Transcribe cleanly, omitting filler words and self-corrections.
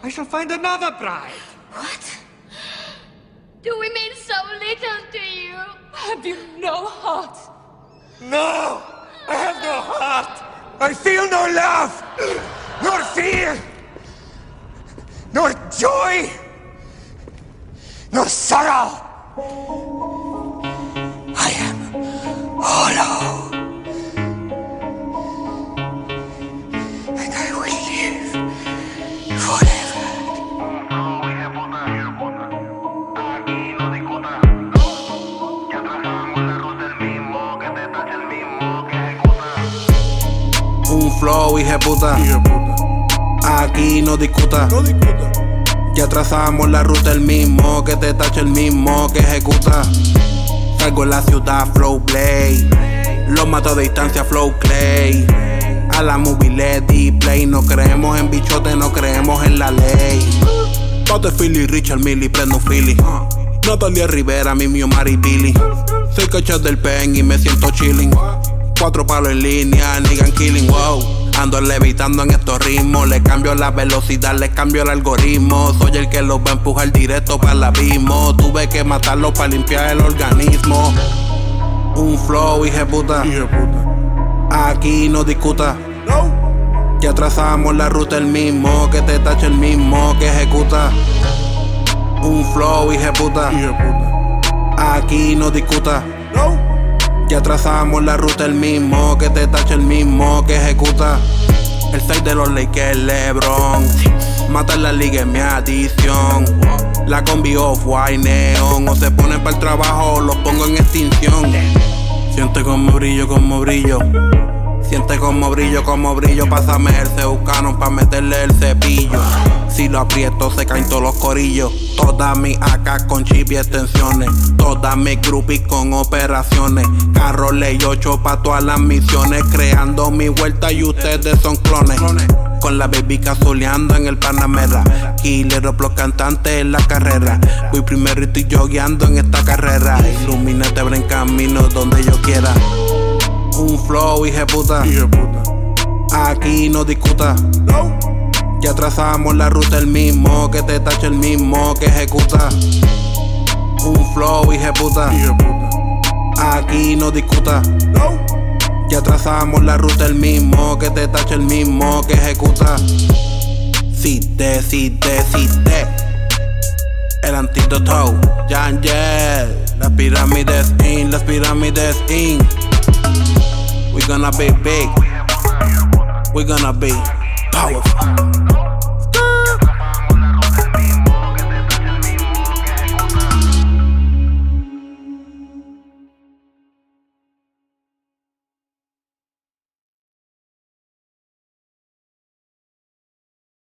I shall find another bride. What? Do we mean so little to you? Have you no heart? No! I have no heart! I feel no love! Nor fear! Nor joy! Nor sorrow! I am hollow. And I will live forever. Un flow, hijeputa. Aquí no discuta. Ya trazamos la ruta, el mismo que te tacha, el mismo que ejecuta. Salgo en la ciudad, flow play. Los mato a distancia, flow clay. A la movie let play. No creemos en bichote, no creemos en la ley. Pate Philly, Richard Millie, prendo un Philly. Natalia Rivera, Mimio, Mari Billy. Soy cachas del pen y me siento chilling. 4 palos en línea, nigga killing, wow. Ando levitando en estos ritmos. Le cambio la velocidad, le cambio el algoritmo. Soy el que los va a empujar directo para el abismo. Tuve que matarlos para limpiar el organismo. Un flow, hijeputa. Aquí no discuta. Ya trazamos la ruta, el mismo que te tacha, el mismo que ejecuta. Un flow, hijeputa. Aquí no discuta. Ya trazamos la ruta, el mismo que te tacha, el mismo que ejecuta. El 6 de los Lakers, LeBron. Mata en la liga es mi adición. La combi off-white neon. O se ponen para el trabajo o los pongo en extinción. Siente como brillo, como brillo. Siente como brillo, pásame el Ceucano pa' meterle el cepillo. Si lo aprieto se caen todos los corillos. Todas mis AK con chip y extensiones. Todas mis groupies con operaciones. Carro ley 8 pa' todas las misiones. Creando mi vuelta y ustedes son clones. Con la baby cazuleando en el Panamera. Killer los cantantes en la carrera. Voy primero y estoy yo guiando en esta carrera. Ilumínate, abren camino donde yo quiera. Un flow, hijeputa. Aquí no discuta. Ya trazamos la ruta, el mismo que te tacha, el mismo que ejecuta. Un flow, hijeputa. Aquí no discuta. Ya trazamos la ruta, el mismo que te tacha, el mismo que ejecuta. Cité. El antídoto, Yangel. Las pirámides in. We gonna be big. We gonna be powerful.